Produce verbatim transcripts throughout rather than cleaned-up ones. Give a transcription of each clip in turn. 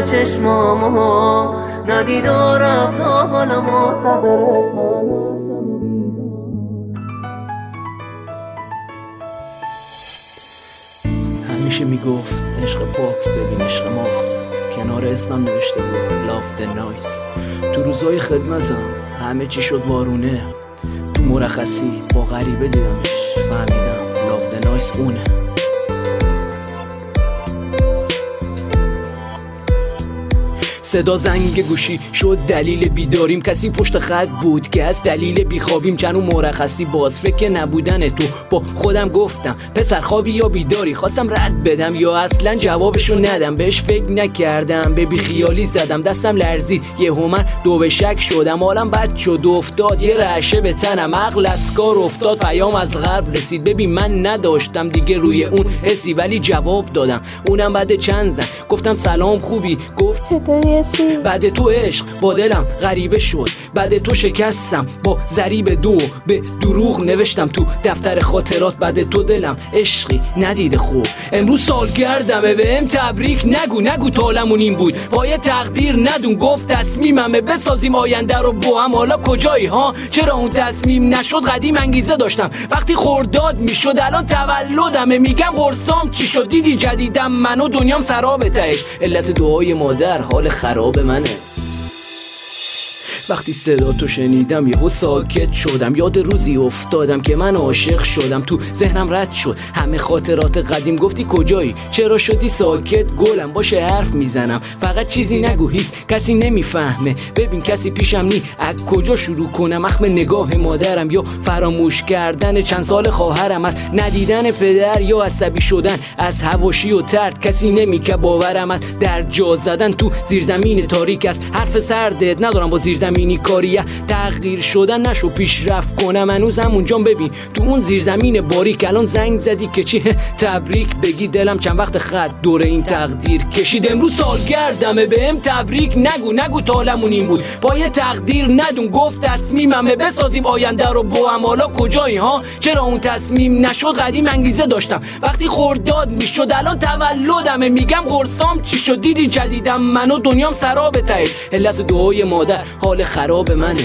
دور چشمامو ندید و رفت و حالا منتظرش همیشه میگفت عشق پاک ببین عشق ماست، کنار اسمم نوشته بود لاف د نایس. تو روزای خدمتم همه چی شد وارونه، تو مرخصی با غریبه دیدمش فهمیدم لاف د نایس اونه. صدا زنگ گوشی شد دلیل بیداریم، کسی پشت خط بود که از دلیل بیخوابیم. چند اون مرخصی باز فکر نبودن تو با خودم گفتم پسر خوابی یا بیداری، خواستم رد بدم یا اصلا جوابشو ندم. بهش فکر نکردم به بی خیالی زدم، دستم لرزید یه من دو به شک شدم. حالم بد شد افتاد یه رعشه به تنم، عقل از کار افتاد پیام از غرب رسید. ببین من نداشتم دیگه روی اون حسی ولی جواب دادم، اونم بعد چند زن گفتم سلام خوبی؟ گفت چطوری؟ بعد تو عشق با دلم غریبه شد، بعد تو شکستم با ضریب دو، به دروغ نوشتم تو دفتر خاطرات بعد تو دلم عشقی ندیده خوب. امروز سالگردمه بهم تبریک نگو، نگو تالمون این بود پای تقدیر ندون. گفت تصمیممه بسازیم آینده رو با هم، حالا کجایی ها؟ چرا اون تصمیم نشد؟ قدیم انگیزه داشتم وقتی خورداد میشد، الان تولدمه میگم قرصام چی شد؟ دیدی جدیدم منو دنیام سراب تهش، علت دعای مادر حال خراب منه. وقتی صدا تو شنیدم یهو ساکت شدم، یاد روزی افتادم که من عاشق شدم. تو ذهنم رد شد همه خاطرات قدیم، گفتی کجایی؟ چرا شدی ساکت؟ گلم باشه حرف میزنم، فقط چیزی نگو هیس کسی نمیفهمه. ببین کسی پیشم نی، از کجا شروع کنم؟ اخم نگاه مادرم یا فراموش کردن چند سال خواهرم، از ندیدن پدر یا عصبی شدن از حواشی و ترد کسی نمیکه باورم، از در جا زدن تو زیرزمین تاریک است. حرف سردت ندارم با زیرزمین زمینی کاریه تغییر شدن نشو پیشرفت کنم هنوز همونجام. ببین تو اون زیرزمین باریک الان زنگ زدی که چی؟ تبریک بگی دلم چند وقت خط دور این تقدیر کشید. امروز سالگردمه بهم تبریک نگو، نگو تالمون این بود پای تقدیر ندون. گفت تصمیممه بسازیم آینده رو با هم، حالا کجایی ها؟ چرا اون تصمیم نشد؟ قدیم انگیزه داشتم وقتی خورداد میشد، الان تولدمه میگم قرصام چی شد؟ دیدی جدیدم منو دنیام سراب تهش، علت دعای مادر حال خراب منه.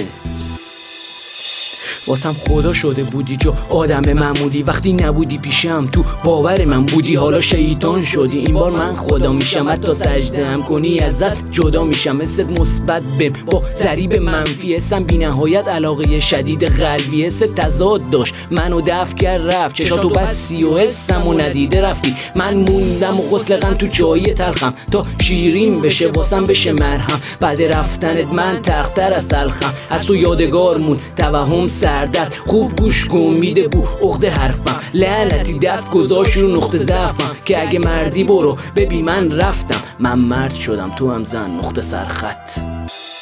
واسم خدا شده بودی جو آدم معمولی، وقتی نبودی پیشم تو باور من بودی، حالا شیطان شدی این بار من خدا میشم. حتی سجده هم کنی ازت جدا میشم، مثل مثبت بم با ضریب منفی. حسم بی نهایت علاقه شدید قلبی، حس تضاد داشت منو دفع کرد رفت. چشاتو بسی و حسم و ندیده رفتی، من موندم و غسل غم تو چایی تلخم تا شیرین بشه واسم بشه مرهم. بعد رفتنت من تختر از تلخم، از تو یادگار مون توهم سر در خوب گوش کن میده بو عقده حرفم. لعنتی دست گذاشت رو نقطه ضعفم که اگه مردی برو ببین من رفتم. من مرد شدم تو هم زن نقطه سرخط.